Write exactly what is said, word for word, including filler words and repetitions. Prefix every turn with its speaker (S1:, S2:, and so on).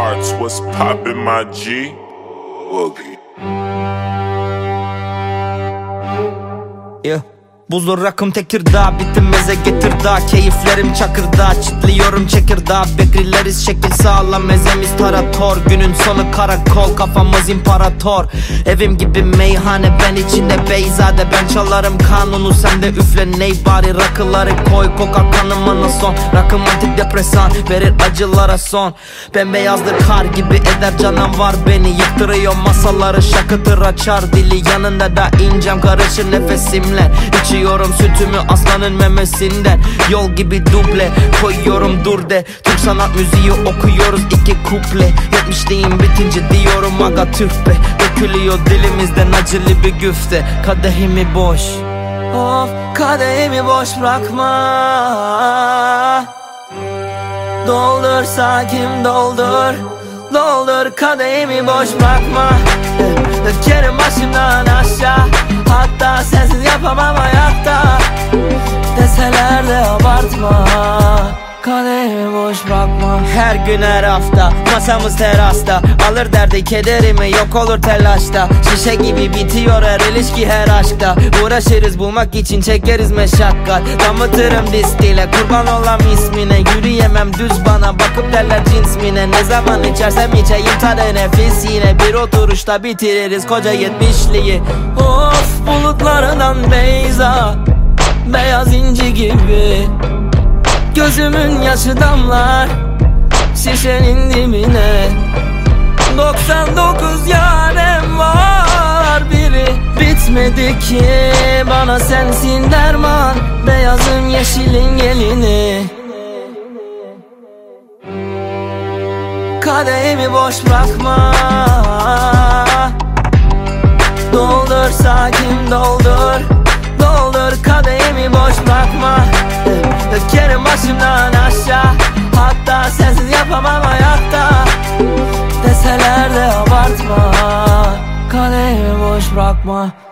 S1: Arts, what's poppin', my G? Woogie.
S2: Yeah. Buzlu rakım Tekirdağ, bitinmeze getir dağ. Keyiflerim Çakır'da, çitliyorum çekirdağ. Bekrileriz şekil sağlam, mezemiz tarator. Günün sonu karakol, kafamız imparator. Evim gibi meyhane, ben içinde beyzade. Ben çalarım kanunu, sen de üfle ney bari. Rakıları koy, kokar kanımana son. Rakım antidepresan, verir acılara son. Bembeyazdır kar gibi eder canavar beni. Yıktırıyor masaları, şakıtır açar dili. Yanında da incem karışır nefesimle. İçiyorum sütümü aslanın memesinden. Yol gibi duble koyuyorum dur de. Türk sanat müziği okuyoruz iki kuple. Yetmişliğim bitince diyorum aga Türk be. Dökülüyor dilimizden acılı bir güfte. Kadehimi boş, of kadehimi boş bırakma. Doldur sakin doldur, doldur kadehimi boş bırakma. Dökerim başımdan aşağı, hatta sensiz yapamam hayatta. Deseler de abartma, kadehimi boş bırakma. Her gün her hafta masamız terasta. Alır derdi kederimi, yok olur telaşta. Şişe gibi bitiyor her ilişki her aşkta. Uğraşırız bulmak için çekeriz meşakkat. Damıtırım distiyle kurban olam ismine. Yürüyemem düz bana bakıp derler cins mine. Ne zaman içersem içeyim tadı nefis yine. Bir oturuşta bitiririz koca yetmişliği. Of bulutlarından beyza, beyaz inci gibi. Gözümün yaşı damlar şişenin dibine. Doksan dokuz yarem var, biri bitmedi ki. Bana sensin derman, beyazım yeşilin gelini. Kadehimi boş bırakma. Doldur sakin doldur, doldur kadehimi boş bırakma. Dökerim başımdan aşağı, hatta sensiz yapamam hayatta. Deseler de abartma, kadehimi boş bırakma.